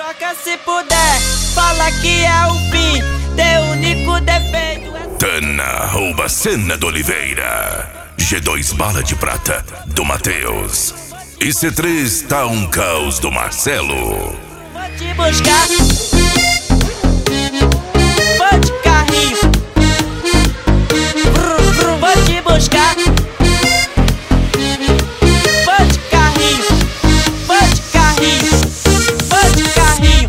Troca se puder, fala que é o fim. Teu único defeito é... Tana rouba cena do Oliveira. G2 bala de prata do Matheus. E C3 tá um caos do Marcelo. Vou te buscar, vou de carrinho. Vrum, vrum, vou te buscar. Vou de carrinho, vou de carrinho, vou de carrinho.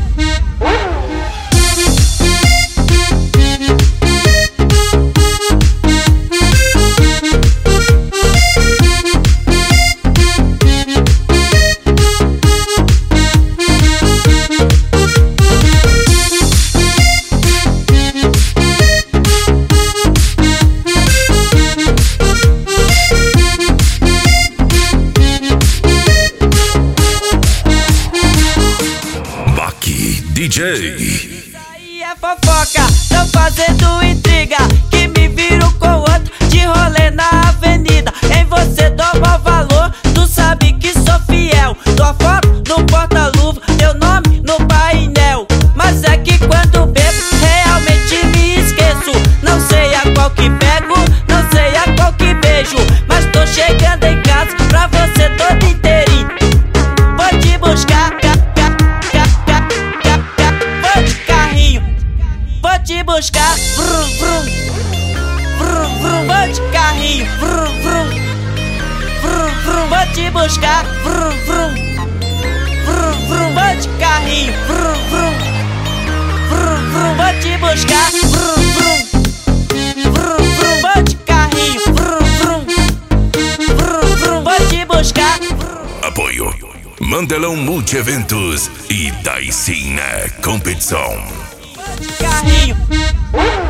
DJ. Isso aí é fofoca, tão fazendo intriga, que me viro com outro de rolê na avenida. Em você dou maior valor, tu sabe que sou fiel. Tua foto no porta-luva, teu nome no painel. Mas é que quando bebo, realmente me esqueço. Não sei a qual que pego, não sei a qual que beijo. Mas tô chegando em casa pra você todo inteirinho. Vou te buscar, vou te buscar, vrum, vrum, vrum, vrum, vou de carrinho, vrum, vrum, vrum, vrum, vou te buscar, vrum, vrum, vrum, vrum, vou de carrinho, vrum, vrum, vrum, vrum, vou te buscar, vrum, vrum, vrum, vrum, vou de carrinho, vrum, vrum, vrum, vrum, vou te buscar. Apoio Mandelão Multieventos e Daicina Competição. Carrinho.